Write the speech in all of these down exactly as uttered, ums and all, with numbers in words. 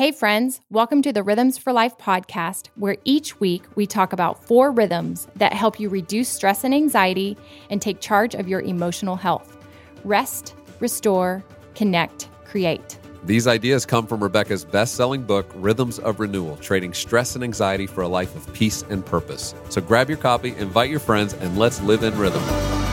Hey friends, welcome to the Rhythms for Life podcast, where each week we talk about four rhythms that help you reduce stress and anxiety and take charge of your emotional health. Rest, restore, connect, create. These ideas come from Rebecca's best-selling book, Rhythms of Renewal, Trading Stress and Anxiety for a Life of Peace and Purpose. So grab your copy, invite your friends, and let's live in rhythm.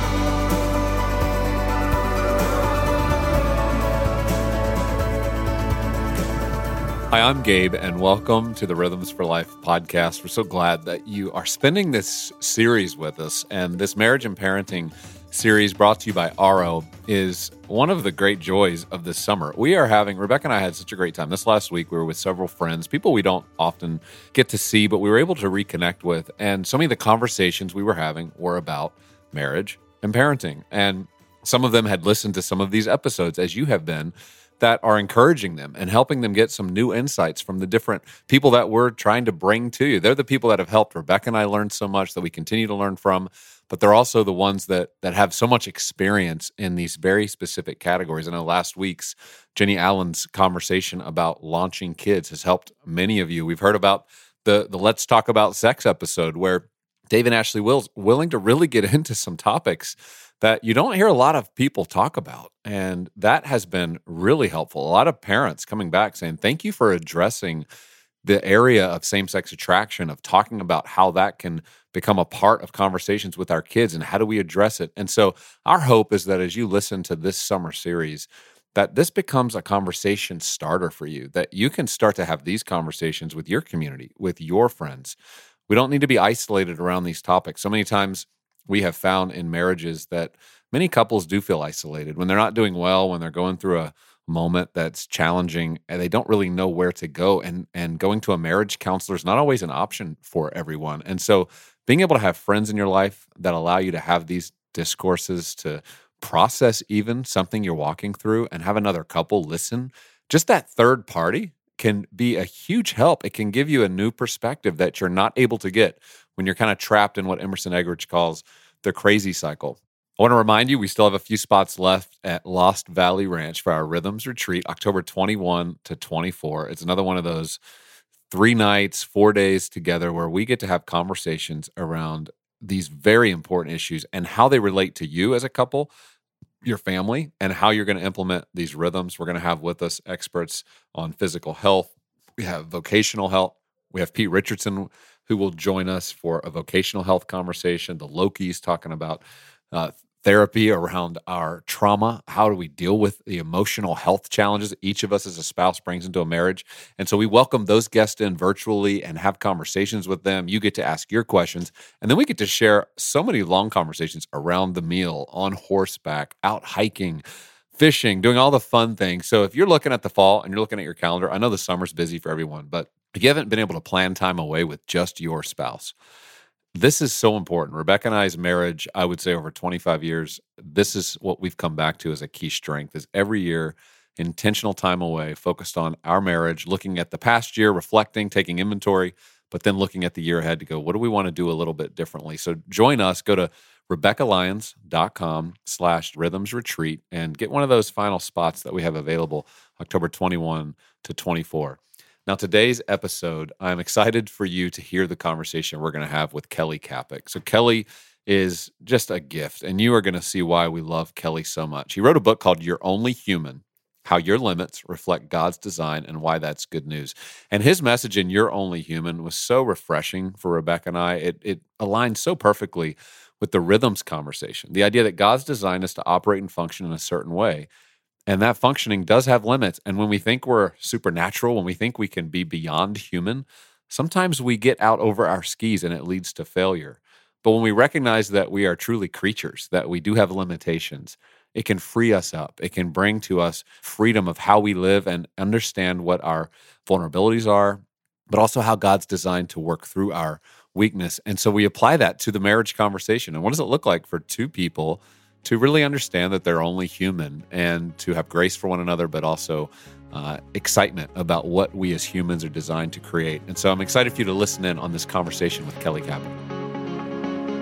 Hi, I'm Gabe, and welcome to the Rhythms for Life podcast. We're so glad that you are spending this series with us. And this marriage and parenting series brought to you by R O is one of the great joys of this summer. We are having, Rebecca and I had such a great time. This last week, we were with several friends, people we don't often get to see, but we were able to reconnect with. And so many of the conversations we were having were about marriage and parenting. And some of them had listened to some of these episodes, as you have been, that are encouraging them and helping them get some new insights from the different people that we're trying to bring to you. They're the people that have helped Rebecca and I learn so much, that we continue to learn from, but they're also the ones that that have so much experience in these very specific categories. I know last week's Jenny Allen's conversation about launching kids has helped many of you. We've heard about the, the Let's Talk About Sex episode, where Dave and Ashley Will's willing to really get into some topics that you don't hear a lot of people talk about. And that has been really helpful. A lot of parents coming back saying, thank you for addressing the area of same-sex attraction, of talking about how that can become a part of conversations with our kids and how do we address it. And so our hope is that as you listen to this summer series, that this becomes a conversation starter for you, that you can start to have these conversations with your community, with your friends. We don't need to be isolated around these topics. So many times we have found in marriages that many couples do feel isolated when they're not doing well, when they're going through a moment that's challenging, and they don't really know where to go. And, and going to a marriage counselor is not always an option for everyone. And so being able to have friends in your life that allow you to have these discourses, to process even something you're walking through, and have another couple listen, just that third party can be a huge help. It can give you a new perspective that you're not able to get when you're kind of trapped in what Emerson Eggerichs calls the crazy cycle. I want to remind you, we still have a few spots left at Lost Valley Ranch for our Rhythms Retreat, October twenty-first to twenty-fourth. It's another one of those three nights, four days together where we get to have conversations around these very important issues and how they relate to you as a couple, your family, and how you're going to implement these rhythms. We're going to have with us experts on physical health. We have vocational health. We have Pete Richardson, who will join us for a vocational health conversation. The Lokis talking about uh, therapy around our trauma. How do we deal with the emotional health challenges each of us as a spouse brings into a marriage? And so we welcome those guests in virtually and have conversations with them. You get to ask your questions, and then we get to share so many long conversations around the meal, on horseback, out hiking, fishing, doing all the fun things. So if you're looking at the fall and you're looking at your calendar, I know the summer's busy for everyone, but if you haven't been able to plan time away with just your spouse, this is so important. Rebecca and I's marriage, I would say over twenty-five years, this is what we've come back to as a key strength, is every year, intentional time away, focused on our marriage, looking at the past year, reflecting, taking inventory, but then looking at the year ahead to go, what do we want to do a little bit differently? So join us, go to RebeccaLyons.com slash rhythms retreat and get one of those final spots that we have available October twenty-first to twenty-fourth. Now, today's episode, I'm excited for you to hear the conversation we're going to have with Kelly Kapic. So Kelly is just a gift, and you are going to see why we love Kelly so much. He wrote a book called You're Only Human: How Your Limits Reflect God's Design and Why That's Good News. And his message in You're Only Human was so refreshing for Rebecca and I. It, it aligned so perfectly with the rhythms conversation, the idea that God's designed us to operate and function in a certain way. And that functioning does have limits. And when we think we're supernatural, when we think we can be beyond human, sometimes we get out over our skis and it leads to failure. But when we recognize that we are truly creatures, that we do have limitations, it can free us up. It can bring to us freedom of how we live and understand what our vulnerabilities are, but also how God's designed to work through our weakness. And so we apply that to the marriage conversation. And what does it look like for two people to really understand that they're only human and to have grace for one another, but also uh, excitement about what we as humans are designed to create? And so I'm excited for you to listen in on this conversation with Kelly Kapic.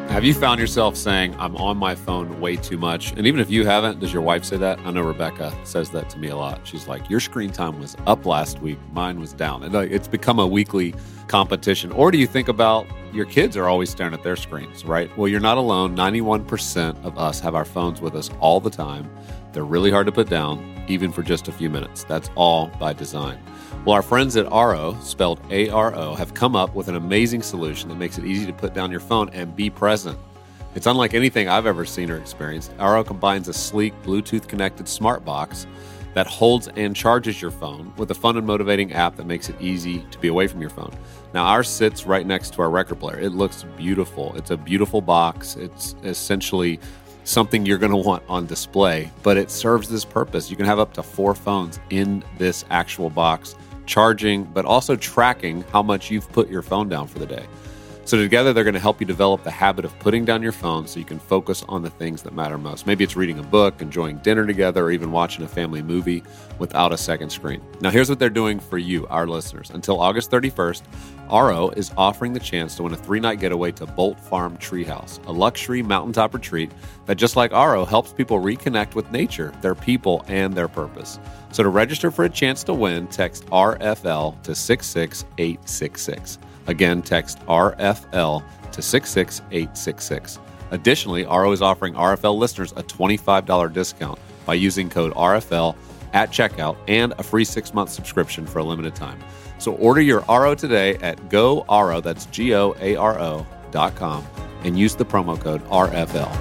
Have you found yourself saying, I'm on my phone way too much? And even if you haven't, does your wife say that? I know Rebecca says that to me a lot. She's like, your screen time was up last week. Mine was down. And like, it's become a weekly competition. Or do you think about your kids are always staring at their screens, right? Well, you're not alone. ninety-one percent of us have our phones with us all the time. They're really hard to put down, even for just a few minutes. That's all by design. Well, our friends at Auro, spelled A R O, have come up with an amazing solution that makes it easy to put down your phone and be present. It's unlike anything I've ever seen or experienced. Auro combines a sleek, Bluetooth-connected smart box that holds and charges your phone with a fun and motivating app that makes it easy to be away from your phone. Now, ours sits right next to our record player. It looks beautiful. It's a beautiful box. It's essentially something you're going to want on display, but it serves this purpose. You can have up to four phones in this actual box, charging, but also tracking how much you've put your phone down for the day. So together, they're going to help you develop the habit of putting down your phone so you can focus on the things that matter most. Maybe it's reading a book, enjoying dinner together, or even watching a family movie without a second screen. Now, here's what they're doing for you, our listeners. Until August thirty-first, Auro is offering the chance to win a three-night getaway to Bolt Farm Treehouse, a luxury mountaintop retreat that, just like Auro, helps people reconnect with nature, their people, and their purpose. So to register for a chance to win, text R F L to six six eight six six. Again, text R F L to six six eight six six. Additionally, Auro is offering R F L listeners a twenty-five dollars discount by using code R F L at checkout and a free six-month subscription for a limited time. So order your Auro today at GoAuro, that's G O A R O dot com, and use the promo code R F L.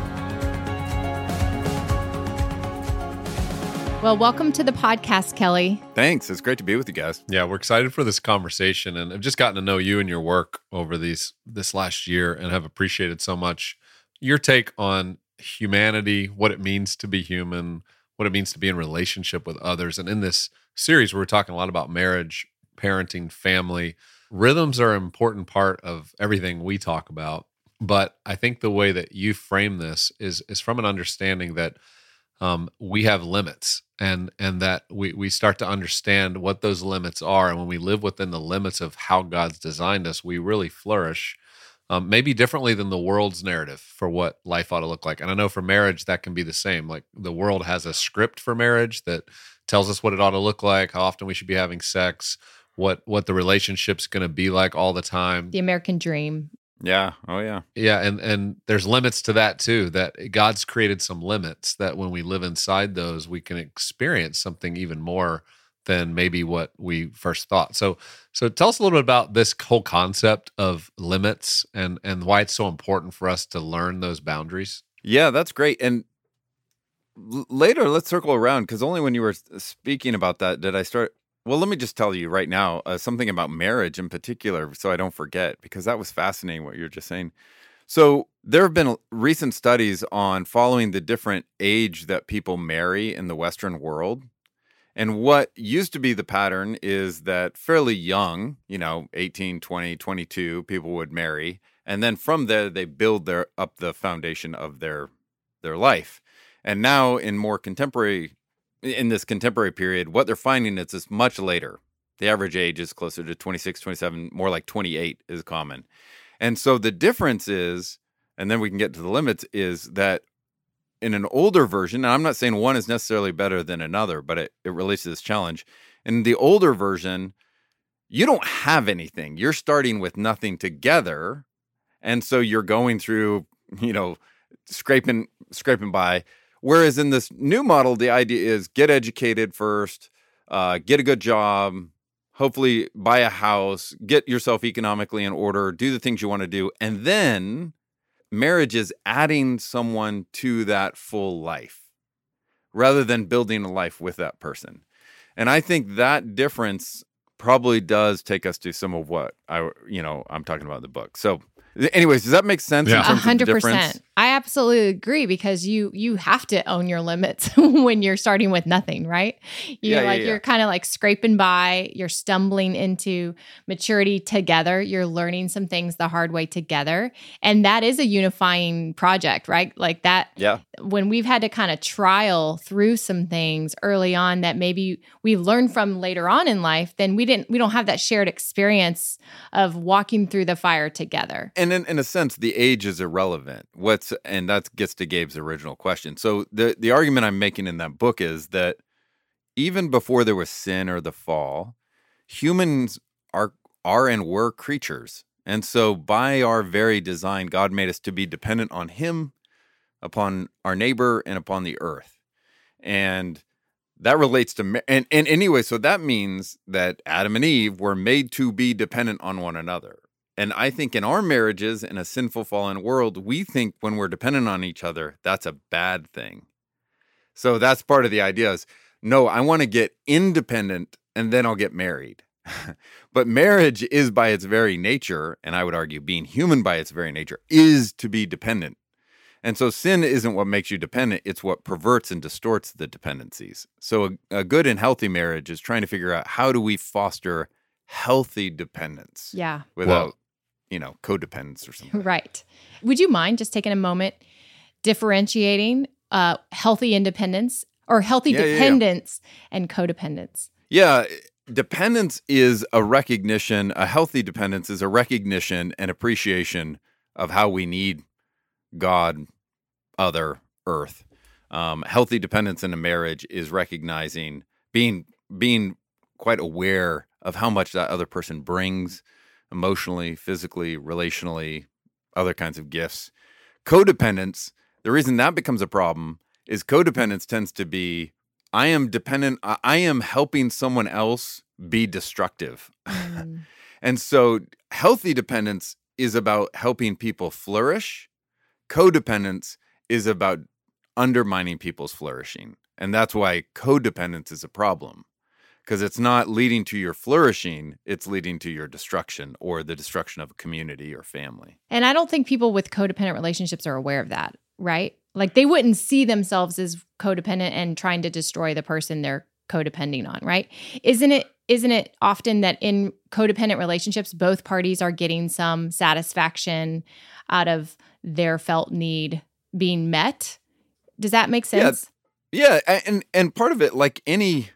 Well, welcome to the podcast, Kelly. Thanks. It's great to be with you guys. Yeah, we're excited for this conversation, and I've just gotten to know you and your work over these this last year and have appreciated so much your take on humanity, what it means to be human, what it means to be in relationship with others. And in this series, we're talking a lot about marriage, parenting, family. Rhythms are an important part of everything we talk about, but I think the way that you frame this is is from an understanding that um, we have limits, and and that we we start to understand what those limits are, and when we live within the limits of how God's designed us, we really flourish. Um, maybe differently than the world's narrative for what life ought to look like. And I know for marriage, that can be the same. Like the world has a script for marriage that tells us what it ought to look like, how often we should be having sex, what what the relationship's going to be like all the time. The American dream. Yeah. Oh, yeah. Yeah, and and there's limits to that too, that God's created some limits that when we live inside those, we can experience something even more than maybe what we first thought. So so tell us a little bit about this whole concept of limits and and why it's so important for us to learn those boundaries. Yeah, that's great. And l- later, let's circle around, because only when you were speaking about that did I start. Well, let me just tell you right now uh, something about marriage in particular, so I don't forget, because that was fascinating what you were just saying. So there have been recent studies on following the different age that people marry in the Western world. And what used to be the pattern is that fairly young, you know, eighteen, twenty, twenty-two, people would marry. And then from there, they build their up the foundation of their their life. And now in more contemporary in this contemporary period, what they're finding is it's much later. The average age is closer to twenty-six, twenty-seven, more like twenty-eight is common. And so the difference is, and then we can get to the limits, is that in an older version, and I'm not saying one is necessarily better than another, but it, it relates to this challenge. In the older version, you don't have anything. You're starting with nothing together. And so you're going through, you know, scraping, scraping by. Whereas in this new model, the idea is get educated first, uh, get a good job, hopefully buy a house, get yourself economically in order, do the things you want to do. And then marriage is adding someone to that full life rather than building a life with that person. And I think that difference probably does take us to some of what I, you know, I'm talking about in the book. So anyways, does that make sense Yeah. in terms one hundred of the percent. difference? I absolutely agree because you you have to own your limits when you're starting with nothing, right? You're Yeah, like yeah, yeah. you're kind of like scraping by, you're stumbling into maturity together, you're learning some things the hard way together. And that is a unifying project, right? Like that Yeah. when we've had to kind of trial through some things early on that maybe we learned from later on in life, then we didn't we don't have that shared experience of walking through the fire together. And in, in a sense, the age is irrelevant. What's and that gets to Gabe's original question. So the the argument I'm making in that book is that even before there was sin or the fall, humans are are and were creatures. And so by our very design, God made us to be dependent on him, upon our neighbor, and upon the earth. And that relates to ma- and and anyway, so that means that Adam and Eve were made to be dependent on one another. And I think in our marriages, in a sinful, fallen world, we think when we're dependent on each other, that's a bad thing. So that's part of the idea is, no, I want to get independent and then I'll get married. But marriage is by its very nature, and I would argue being human by its very nature, is to be dependent. And so sin isn't what makes you dependent. It's what perverts and distorts the dependencies. So a, a good and healthy marriage is trying to figure out how do we foster healthy dependence Yeah. without... Well, you know, codependence or something. Right. Would you mind just taking a moment differentiating uh, healthy independence or healthy Yeah, yeah, yeah. dependence and codependence? Yeah, dependence is a recognition, a healthy dependence is a recognition and appreciation of how we need God, other, earth. Um, healthy dependence in a marriage is recognizing, being being quite aware of how much that other person brings emotionally, physically, relationally, other kinds of gifts. Codependence, the reason that becomes a problem is codependence tends to be, I am dependent, I I am helping someone else be destructive. Mm. And so healthy dependence is about helping people flourish. Codependence is about undermining people's flourishing. And that's why codependence is a problem. Because it's not leading to your flourishing, it's leading to your destruction or the destruction of a community or family. And I don't think people with codependent relationships are aware of that, right? Like they wouldn't see themselves as codependent and trying to destroy the person they're codepending on, right? Isn't it isn't it often that in codependent relationships, both parties are getting some satisfaction out of their felt need being met? Does that make sense? Yeah, yeah, and and part of it, like any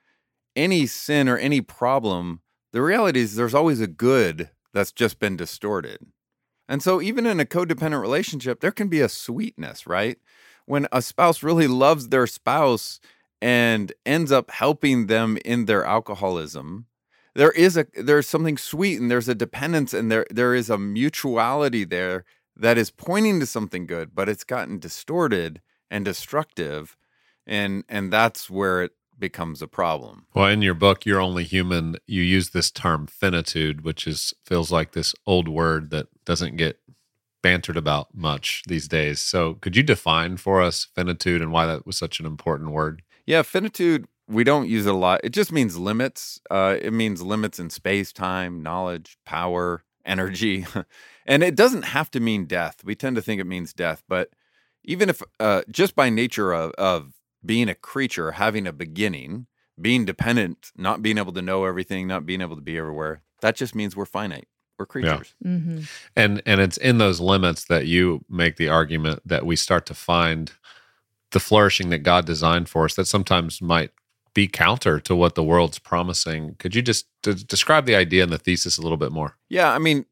any sin or any problem, the reality is there's always a good that's just been distorted. And so even in a codependent relationship, there can be a sweetness, right? When a spouse really loves their spouse and ends up helping them in their alcoholism, there is a there's something sweet and there's a dependence and there there is a mutuality there that is pointing to something good, but it's gotten distorted and destructive, and and that's where it becomes a problem. Well, in your book, You're Only Human, you use this term finitude, which is feels like this old word that doesn't get bantered about much these days. So could you define for us finitude and why that was such an important word? Yeah, finitude, we don't use it a lot. It just means limits. Uh, it means limits in space, time, knowledge, power, energy. And it doesn't have to mean death. We tend to think it means death. But even if, uh, just by nature of, of being a creature, having a beginning, being dependent, not being able to know everything, not being able to be everywhere, that just means we're finite. We're creatures. Yeah. Mm-hmm. And and it's in those limits that you make the argument that we start to find the flourishing that God designed for us that sometimes might be counter to what the world's promising. Could you just d- describe the idea and the thesis a little bit more? Yeah, I mean,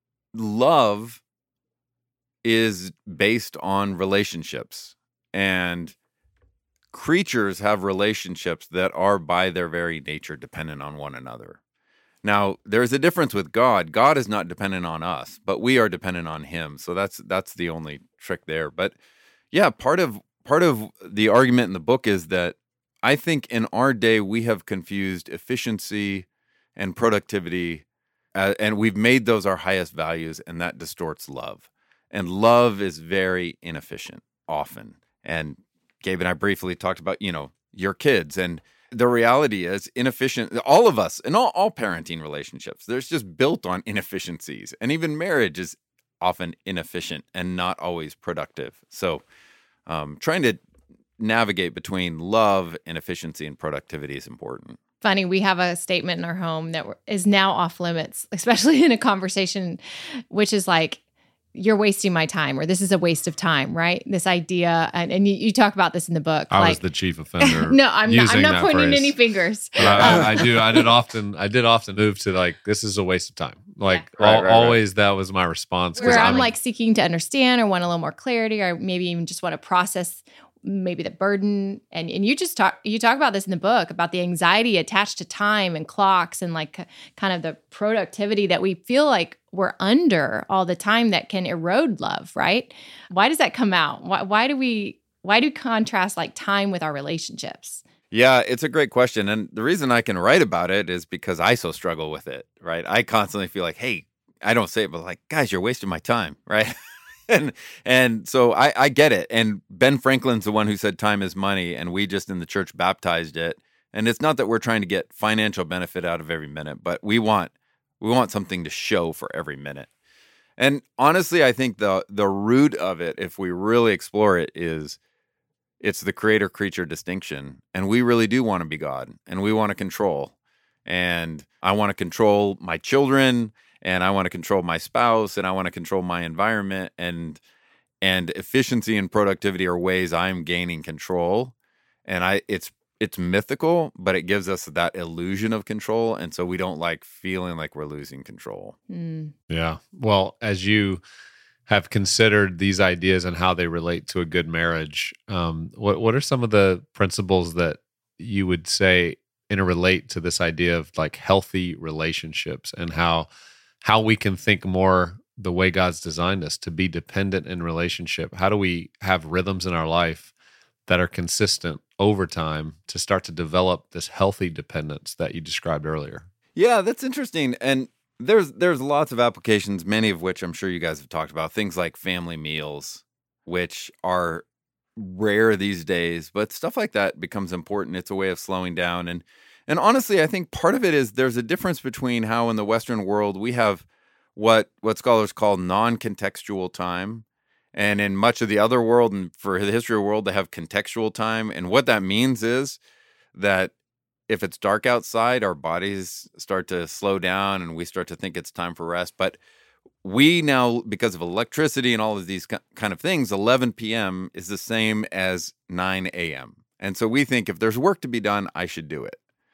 love is based on relationships, and creatures have relationships that are by their very nature dependent on one another. Now, there's a difference with God. God is not dependent on us, but we are dependent on him. So that's that's the only trick there. But yeah, part of part of the argument in the book is that I think in our day we have confused efficiency and productivity, uh, and we've made those our highest values, and that distorts love. And love is very inefficient often. And Gabe and I briefly talked about, you know, your kids, and the reality is inefficient. All of us, in all, all parenting relationships, there's just built on inefficiencies. And even marriage is often inefficient and not always productive. So um, trying to navigate between love and efficiency and productivity is important. Funny, we have a statement in our home that is now off limits, especially in a conversation, which is like, you're wasting my time, or this is a waste of time, right? This idea, and, and you, you talk about this in the book. I like, was the chief offender. no, I'm not, I'm not pointing phrase. any fingers. But I, I, I do. I did often. I did often move to like, this is a waste of time. Like Yeah. Right, al- right, right. always, that was my response. Where I'm I'm like seeking to understand or want a little more clarity, or maybe even just want to process maybe the burden. And and you just talk, you talk about this in the book about the anxiety attached to time and clocks and like kind of the productivity that we feel like we're under all the time that can erode love, right? Why does that come out? Why, why do we, why do contrast like time with our relationships? Yeah, it's a great question. And the reason I can write about it is because I so struggle with it, right? I constantly feel like, hey, I don't say it, but like, guys, you're wasting my time, right? and and so I, I get it. And Ben Franklin's the one who said time is money, and we just in the church baptized it. And it's not that we're trying to get financial benefit out of every minute, but we want we want something to show for every minute. And honestly, I think the the root of it, if we really explore it, is it's the creator-creature distinction. And we really do want to be God, and we want to control. And I want to control my children, and I want to control my spouse, and I want to control my environment. And and efficiency and productivity are ways I'm gaining control. And I it's it's mythical, but it gives us that illusion of control. And so we don't like feeling like we're losing control. Mm. Yeah. Well, as you have considered these ideas and how they relate to a good marriage, um, what what are some of the principles that you would say interrelate to this idea of like healthy relationships, and how how we can think more the way God's designed us to be dependent in relationship? How do we have rhythms in our life that are consistent over time to start to develop this healthy dependence that you described earlier? Yeah, that's interesting. And there's there's lots of applications, many of which I'm sure you guys have talked about. Things like family meals, which are rare these days, but stuff like that becomes important. It's a way of slowing down. And and honestly, I think part of it is there's a difference between how in the Western world we have what what scholars call non-contextual time, and in much of the other world, and for the history of the world, they have contextual time. And what that means is that if it's dark outside, our bodies start to slow down and we start to think it's time for rest. But we now, because of electricity and all of these kind of things, eleven p.m. is the same as nine a.m. And so we think if there's work to be done, I should do it.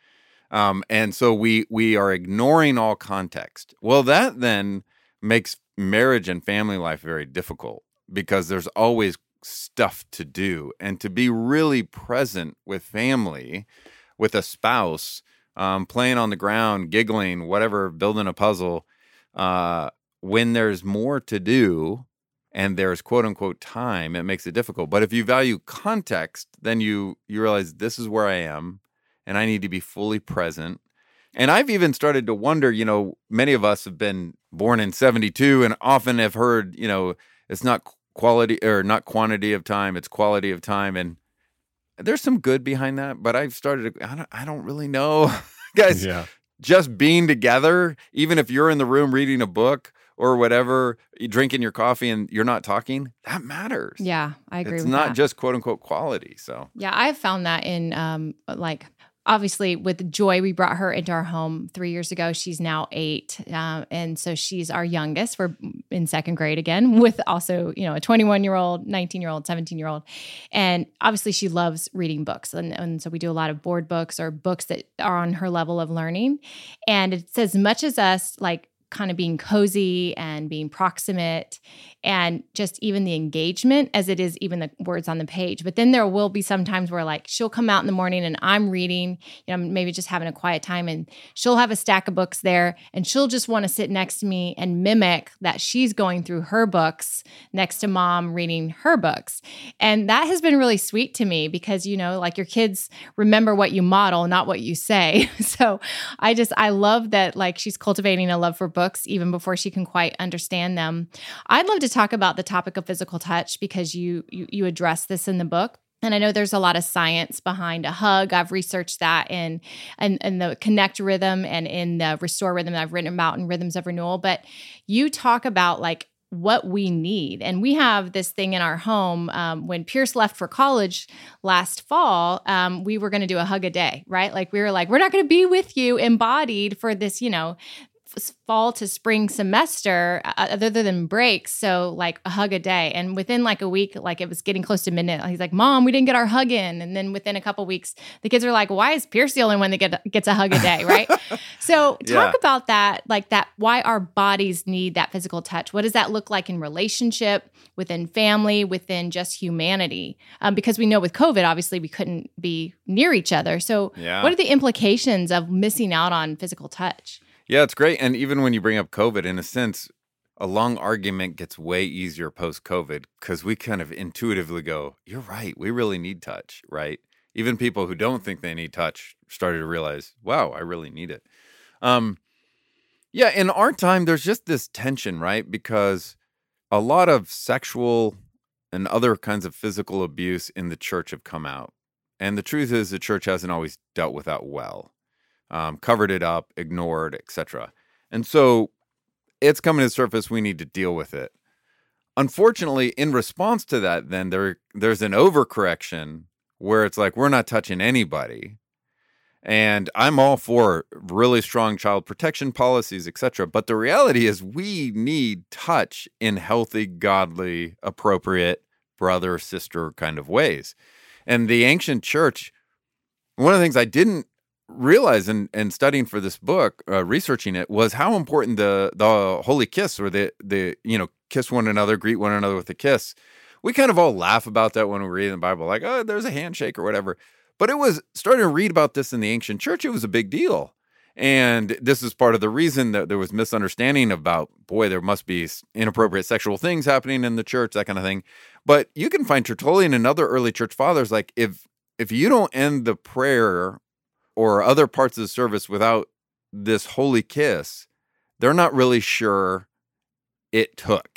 Um, and so we we are ignoring all context. Well, that then makes marriage and family life very difficult, because there's always stuff to do. And to be really present with family, with a spouse, um, playing on the ground, giggling, whatever, building a puzzle, uh, when there's more to do and there's quote unquote time, it makes it difficult. But if you value context, then you you realize this is where I am and I need to be fully present. And I've even started to wonder, you know, many of us have been born in seventy-two and often have heard, you know, it's not quality or not quantity of time, it's quality of time. And there's some good behind that, but I've started to, I don't, I don't really know. Guys, Yeah. just being together, even if you're in the room reading a book or whatever, you drinking your coffee and you're not talking, that matters. Yeah, I agree It's with not that. just quote unquote quality. So Yeah, I've found that in um like obviously with Joy, we brought her into our home three years ago. She's now eight, uh, and so she's our youngest. We're in second grade again, with also you know a twenty-one year old, nineteen year old, seventeen year old, and obviously she loves reading books, and, and so we do a lot of board books or books that are on her level of learning. And it's as much as us like kind of being cozy and being proximate and just even the engagement as it is even the words on the page. But then there will be some times where like she'll come out in the morning and I'm reading, you know, maybe just having a quiet time, and she'll have a stack of books there and she'll just want to sit next to me and mimic that she's going through her books next to mom reading her books. And that has been really sweet to me because, you know, like your kids remember what you model, not what you say. So I just, I love that like she's cultivating a love for books even before she can quite understand them. I'd love to talk about the topic of physical touch because you, you you address this in the book. And I know there's a lot of science behind a hug. I've researched that in, in, in the Connect rhythm and in the Restore rhythm that I've written about in Rhythms of Renewal. But you talk about like what we need. And we have this thing in our home. Um, when Pierce left for college last fall, um, we were going to do a hug a day, right? Like we were like, we're not going to be with you embodied for this, you know, fall to spring semester uh, other than breaks. So like a hug a day. And within like a week, like it was getting close to midnight. He's like, Mom, we didn't get our hug in. And then within a couple weeks, the kids are like, why is Pierce the only one that get, gets a hug a day? Right. So talk Yeah. about that, like that, why our bodies need that physical touch. What does that look like in relationship, within family, within just humanity? Um, because we know with COVID, obviously we couldn't be near each other. So Yeah. what are the implications of missing out on physical touch? Yeah, it's great. And even when you bring up COVID, in a sense, a long argument gets way easier post-COVID because we kind of intuitively go, you're right, we really need touch, right? Even people who don't think they need touch started to realize, wow, I really need it. Um, yeah, in our time, there's just this tension, right? Because a lot of sexual and other kinds of physical abuse in the church have come out. And the truth is the church hasn't always dealt with that well. Um, covered it up, ignored, et cetera. And so it's coming to the surface. We need to deal with it. Unfortunately, in response to that, then there there's an overcorrection where it's like, we're not touching anybody. And I'm all for really strong child protection policies, et cetera. But the reality is we need touch in healthy, godly, appropriate brother, sister kind of ways. And the ancient church, one of the things I didn't realize in, in studying for this book, uh, researching it, was how important the the holy kiss, or the the you know kiss one another, greet one another with a kiss. We kind of all laugh about that when we read in the Bible, like, oh, there's a handshake or whatever. But it was starting to read about this in the ancient church. It was a big deal, and this is part of the reason that there was misunderstanding about, boy, there must be inappropriate sexual things happening in the church, that kind of thing. But you can find Tertullian and other early church fathers, like if if you don't end the prayer or other parts of the service without this holy kiss, they're not really sure it took.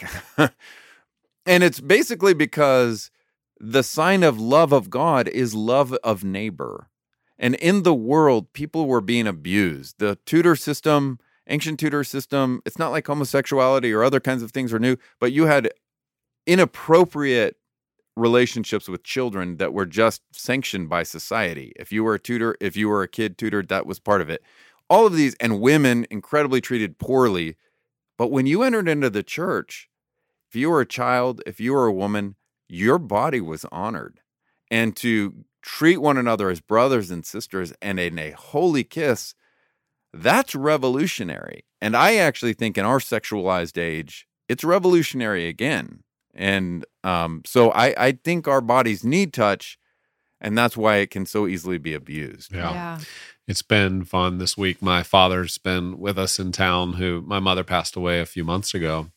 And it's basically because the sign of love of God is love of neighbor. And in the world, people were being abused. The Tudor system, ancient Tudor system, it's not like homosexuality or other kinds of things are new, but you had inappropriate relationships with children that were just sanctioned by society. If you were a tutor, if you were a kid tutored, that was part of it. All of these, and women incredibly treated poorly. But when you entered into the church, if you were a child, if you were a woman, your body was honored. And to treat one another as brothers and sisters and in a holy kiss, that's revolutionary. And I actually think in our sexualized age, it's revolutionary again. And um, so I, I think our bodies need touch, and that's why it can so easily be abused. Yeah. Yeah. It's been fun this week. My father's been with us in town, who my mother passed away a few months ago,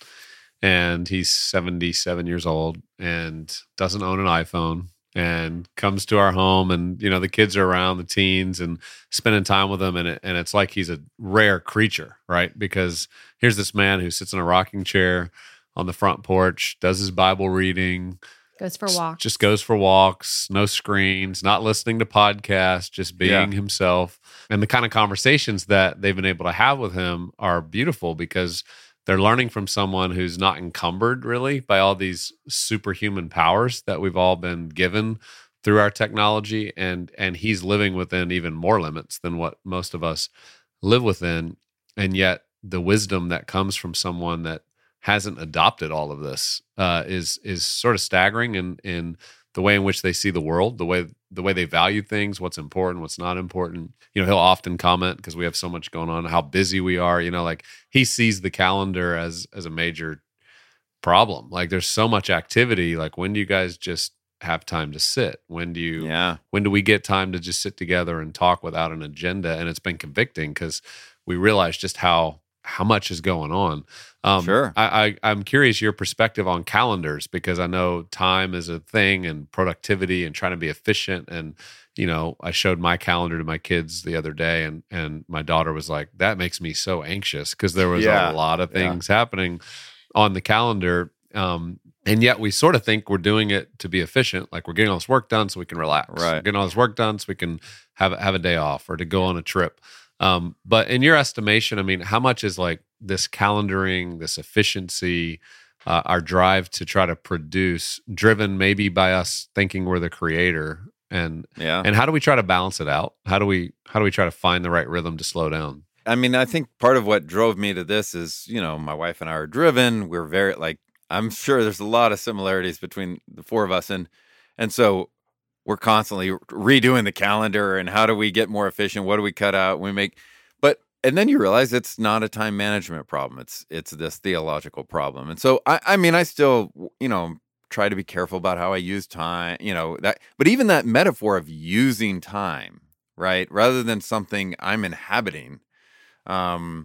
and he's seventy-seven years old and doesn't own an iPhone, and comes to our home, and, you know, the kids are around, the teens, and spending time with them. And, it, and it's like he's a rare creature, right? Because here's this man who sits in a rocking chair on the front porch, does his Bible reading, Goes for walks. just goes for walks, no screens, not listening to podcasts, just being Yeah. himself. And the kind of conversations that they've been able to have with him are beautiful because they're learning from someone who's not encumbered really by all these superhuman powers that we've all been given through our technology. And, and he's living within even more limits than what most of us live within. And yet the wisdom that comes from someone that hasn't adopted all of this uh, is is sort of staggering in in the way in which they see the world, the way the way they value things, what's important, what's not important. You know, he'll often comment, because we have so much going on, how busy we are. You know, like he sees the calendar as as a major problem. Like there's so much activity. Like, when do you guys just have time to sit? When do you? Yeah. When do we get time to just sit together and talk without an agenda? And it's been convicting because we realize just how how much is going on. Um, Sure. I, I, I'm curious your perspective on calendars, because I know time is a thing, and productivity and trying to be efficient. And, you know, I showed my calendar to my kids the other day, and, and my daughter was like, that makes me so anxious, because there was Yeah. a lot of Yeah. things happening on the calendar. Um, and yet we sort of think we're doing it to be efficient. Like, we're getting all this work done so we can relax. Right. We're getting all this work done so we can have, have a day off or to go on a trip. Um, but in your estimation, I mean, how much is like this calendaring, this efficiency, uh, our drive to try to produce, driven maybe by us thinking we're the creator. And Yeah. and how do we try to balance it out? How do we how do we try to find the right rhythm to slow down? I mean, I think part of what drove me to this is, you know, my wife and I are driven. We're very like, I'm sure there's a lot of similarities between the four of us. And, and so we're constantly redoing the calendar and how do we get more efficient? What do we cut out? We make, but, and then you realize it's not a time management problem. It's, it's this theological problem. And so, I, I mean, I still, you know, try to be careful about how I use time, you know, that, but even that metaphor of using time, right? Rather than something I'm inhabiting. Um,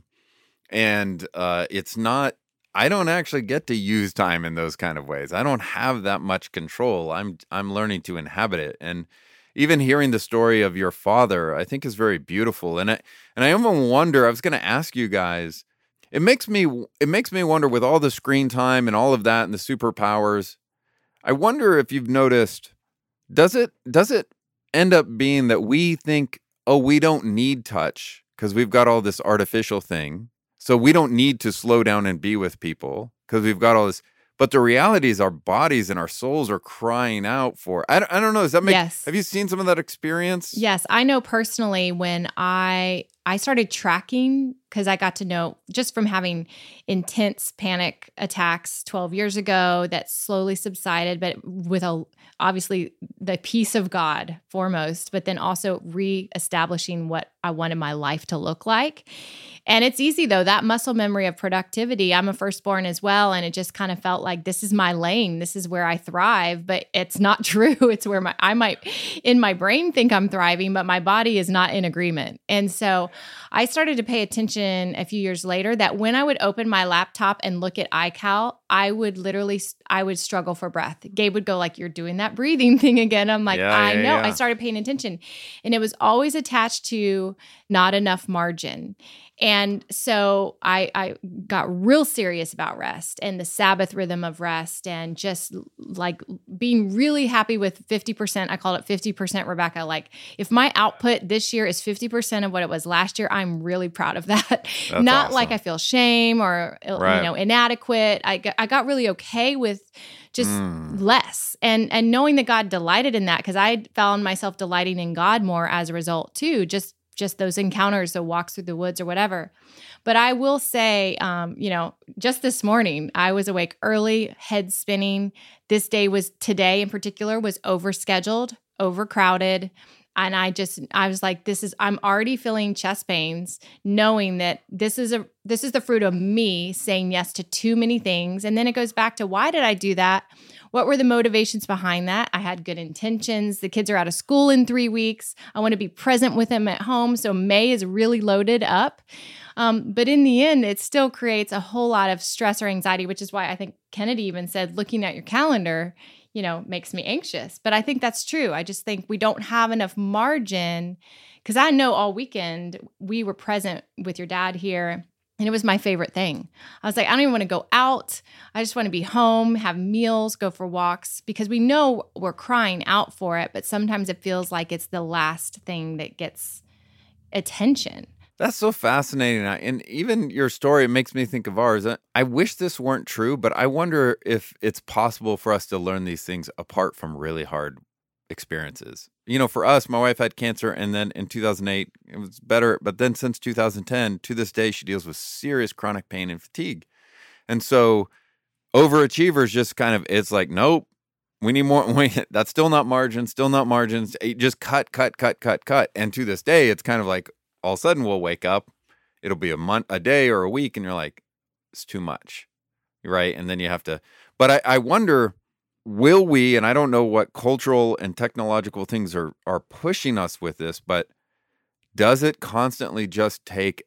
and, uh, it's not, I don't actually get to use time in those kind of ways. I don't have that much control. I'm, I'm learning to inhabit it. And even hearing the story of your father, I think is very beautiful. And I, and I even wonder, I was going to ask you guys, it makes me, it makes me wonder with all the screen time and all of that and the superpowers, I wonder if you've noticed, does it, does it end up being that we think, oh, we don't need touch because we've got all this artificial thing. So we don't need to slow down and be with people because we've got all this. But the reality is our bodies and our souls are crying out for, I don't, I don't know. Does that make, Yes. have you seen some of that experience? Yes, I know personally when I I started tracking because I got to know just from having intense panic attacks twelve years ago that slowly subsided, but with a obviously the peace of God foremost, but then also reestablishing what I wanted my life to look like. And it's easy though, that muscle memory of productivity. I'm a firstborn as well. And it just kind of felt like this is my lane. This is where I thrive, but it's not true. It's where my, I might in my brain think I'm thriving, but my body is not in agreement. And so I started to pay attention a few years later that when I would open my laptop and look at iCal, I would literally, I would struggle for breath. Gabe would go like, you're doing that breathing thing again. I'm like, Yeah, I yeah, know. yeah. I started paying attention and it was always attached to not enough margin. And so I, I got real serious about rest and the Sabbath rhythm of rest and just like being really happy with fifty percent. I called it fifty percent, Rebecca. Like if my output this year is fifty percent of what it was last year, I'm really proud of that. That's Not awesome. like I feel shame or, Right. you know, inadequate. I got, I got really okay with just Mm. less and, and knowing that God delighted in that because I found myself delighting in God more as a result too, just just those encounters, the walks through the woods or whatever. But I will say, um, you know, just this morning, I was awake early, head spinning. This day was, today in particular, was overscheduled, overcrowded. And I just, I was like, this is, I'm already feeling chest pains, knowing that this is a, this is the fruit of me saying yes to too many things. And then it goes back to why did I do that? What were the motivations behind that? I had good intentions. The kids are out of school in three weeks. I want to be present with them at home. So May is really loaded up. Um, but in the end, it still creates a whole lot of stress or anxiety, which is why I think Kennedy even said, looking at your calendar, you know, makes me anxious. But I think that's true. I just think we don't have enough margin because I know all weekend we were present with your dad here. And it was my favorite thing. I was like, I don't even want to go out. I just want to be home, have meals, go for walks, because we know we're crying out for it, but sometimes it feels like it's the last thing that gets attention. That's so fascinating. I- And even your story makes me think of ours. I- I wish this weren't true, but I wonder if it's possible for us to learn these things apart from really hard experiences. You know, for us, my wife had cancer, and then in two thousand eight, it was better. But then since two thousand ten, to this day, she deals with serious chronic pain and fatigue. And so overachievers just kind of, it's like, nope, we need more. We, that's still not margin, still not margins. It just cut, cut, cut, cut, cut. And to this day, it's kind of like all of a sudden we'll wake up, it'll be a month, a day or a week, and you're like, it's too much, right? And then you have to, but I, I wonder, will we, and I don't know what cultural and technological things are are pushing us with this, but does it constantly just take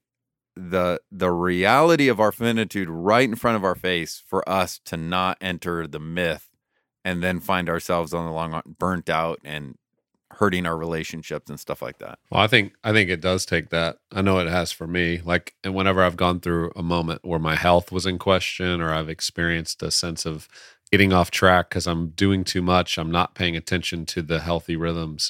the the reality of our finitude right in front of our face for us to not enter the myth and then find ourselves on the long run burnt out and hurting our relationships and stuff like that? Well, I think I think it does take that. I know it has for me. Like, and whenever I've gone through a moment where my health was in question, or I've experienced a sense of getting off track because I'm doing too much, I'm not paying attention to the healthy rhythms.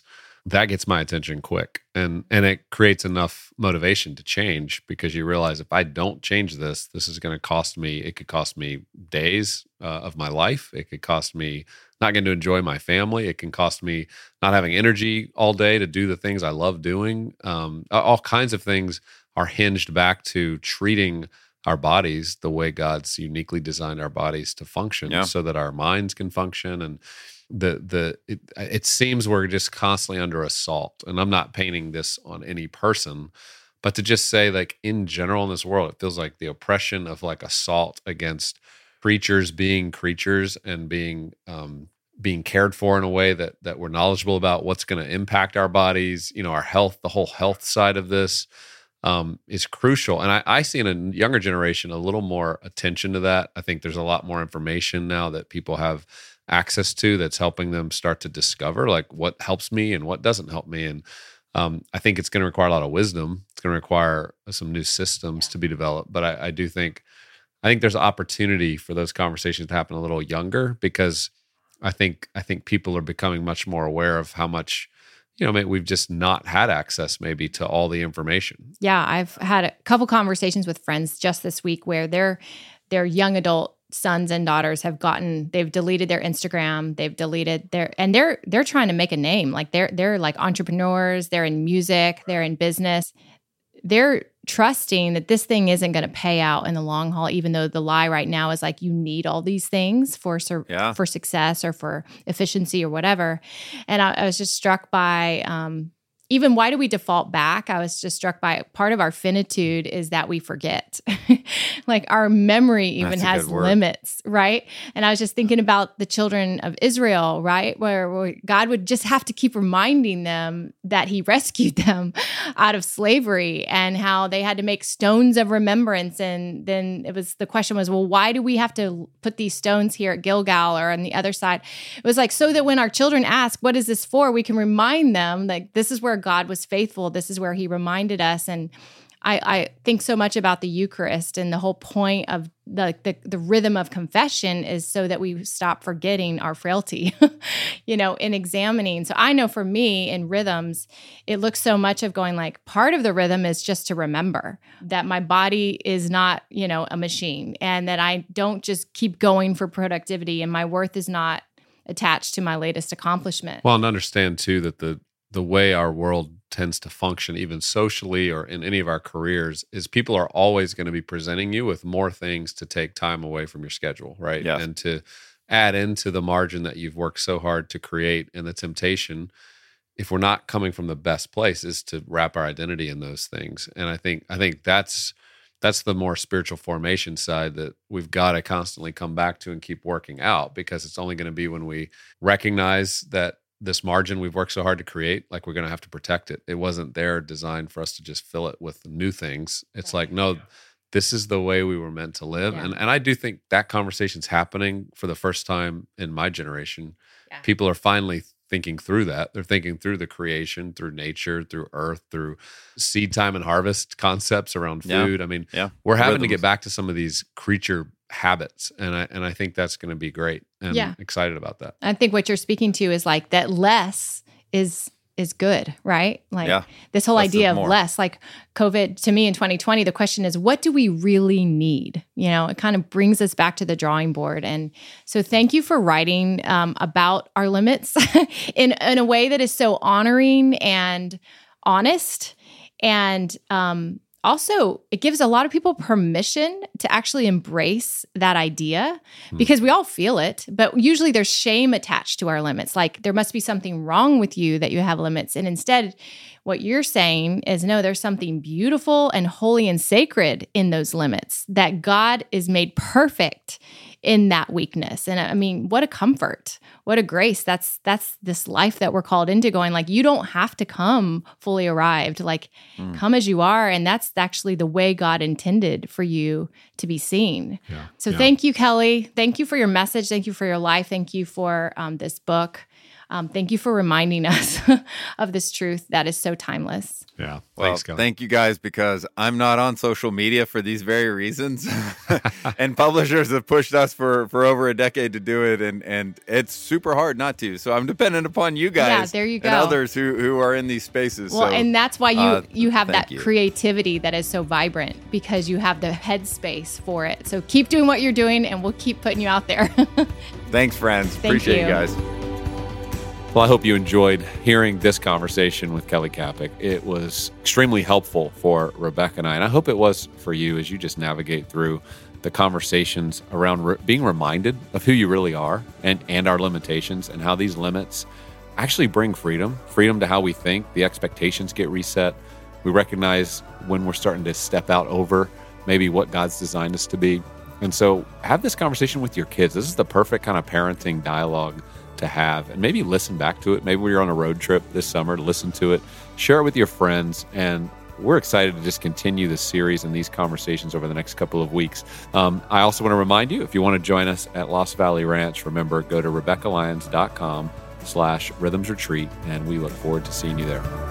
that gets my attention quick. And and it creates enough motivation to change, because you realize if I don't change this, this is going to cost me, it could cost me days uh, of my life. It could cost me not getting to enjoy my family. It can cost me not having energy all day to do the things I love doing. Um, all kinds of things are hinged back to treating our bodies the way God's uniquely designed our bodies to function, Yeah. so that our minds can function. And the the it, it seems we're just constantly under assault. And I'm not painting this on any person, but to just say, like, in general in this world, it feels like the oppression of like assault against creatures being creatures and being um, being cared for in a way that that we're knowledgeable about what's going to impact our bodies, you know, our health, the whole health side of this um, is crucial. And I, I see in a younger generation a little more attention to that. I think there's a lot more information now that people have access to that's helping them start to discover like what helps me and what doesn't help me. And um, I think it's going to require a lot of wisdom. It's going to require some new systems to be developed. But I, I do think, I think there's opportunity for those conversations to happen a little younger, because I think, I think people are becoming much more aware of how much, you know, maybe we've just not had access maybe to all the information. Yeah, I've had a couple conversations with friends just this week where their their young adult sons and daughters have gotten, they've deleted their Instagram, they've deleted their, and they're they're trying to make a name. Like they're they're like entrepreneurs, they're in music, they're in business. They're trusting that this thing isn't going to pay out in the long haul, even though the lie right now is like you need all these things for sur- Yeah. for success or for efficiency or whatever. And I, I was just struck by um, even why do we default back? I was just struck by part of our finitude is that we forget. Like our memory even That's a has good word. limits, right? And I was just thinking about the children of Israel, right? Where, where God would just have to keep reminding them that he rescued them out of slavery and how they had to make stones of remembrance. And then it was, the question was, well, why do we have to put these stones here at Gilgal or on the other side? It was like, so that when our children ask, what is this for? We can remind them like, this is where God was faithful. This is where he reminded us. And I, I think so much about the Eucharist, and the whole point of the, the the rhythm of confession is so that we stop forgetting our frailty, you know, in examining. So I know for me in rhythms, it looks so much of going like, part of the rhythm is just to remember that my body is not, you know, a machine, and that I don't just keep going for productivity, and my worth is not attached to my latest accomplishment. Well, and understand too that the the way our world tends to function, even socially or in any of our careers, is people are always going to be presenting you with more things to take time away from your schedule, right? Yes. And to add into the margin that you've worked so hard to create. And the temptation, if we're not coming from the best place, is to wrap our identity in those things. And I think I think that's that's the more spiritual formation side that we've got to constantly come back to and keep working out, because it's only going to be when we recognize that this margin we've worked so hard to create, like we're going to have to protect it. It wasn't there designed for us to just fill it with new things. It's like, no, this is the way we were meant to live. Yeah. And and I do think that conversation's happening for the first time in my generation. Yeah. People are finally thinking through that. They're thinking through the creation, through nature, through earth, through seed time and harvest concepts around Yeah. food. I mean, Yeah. we're having to Rhythms. get back to some of these creature habits. And I and I think that's going to be great. And Yeah. excited about that. I think what you're speaking to is like that less is is good, right? Like Yeah. this whole Less is idea of more. less, like COVID to me in twenty twenty, the question is, what do we really need? You know, it kind of brings us back to the drawing board. And so thank you for writing um, about our limits in, in a way that is so honoring and honest. And um, also, it gives a lot of people permission to actually embrace that idea, because we all feel it, but usually there's shame attached to our limits. Like there must be something wrong with you that you have limits. And instead, what you're saying is, no, there's something beautiful and holy and sacred in those limits, that God is made perfect in that weakness. And I mean, what a comfort, what a grace. That's that's this life that we're called into, going like, you don't have to come fully arrived, like Mm. come as you are. And that's actually the way God intended for you to be seen. Yeah. So Yeah. thank you, Kelly. Thank you for your message. Thank you for your life. Thank you for um, this book. Um, thank you for reminding us of this truth that is so timeless. Yeah. Well, Thanks, Kelly. thank you guys, because I'm not on social media for these very reasons. And publishers have pushed us for, for over a decade to do it, and, and it's super hard not to. So I'm dependent upon you guys Yeah, there you go. and others who, who are in these spaces. Well, so, and that's why you uh, you have thank that you. creativity that is so vibrant, because you have the headspace for it. So keep doing what you're doing, and we'll keep putting you out there. Thanks, friends. Thank Appreciate you. you guys. Well, I hope you enjoyed hearing this conversation with Kelly Kapic. It was extremely helpful for Rebecca and I, and I hope it was for you as you just navigate through the conversations around re- being reminded of who you really are and, and our limitations, and how these limits actually bring freedom, freedom to how we think. The expectations get reset. We recognize when we're starting to step out over maybe what God's designed us to be. And so have this conversation with your kids. This is the perfect kind of parenting dialogue to have, and maybe listen back to it. Maybe you're on a road trip this summer, to listen to it, share it with your friends. And we're excited to just continue this series and these conversations over the next couple of weeks. Um, I also want to remind you, if you want to join us at Lost Valley Ranch, remember, go to rebecca lyons dot com slash rhythms retreat, and we look forward to seeing you there.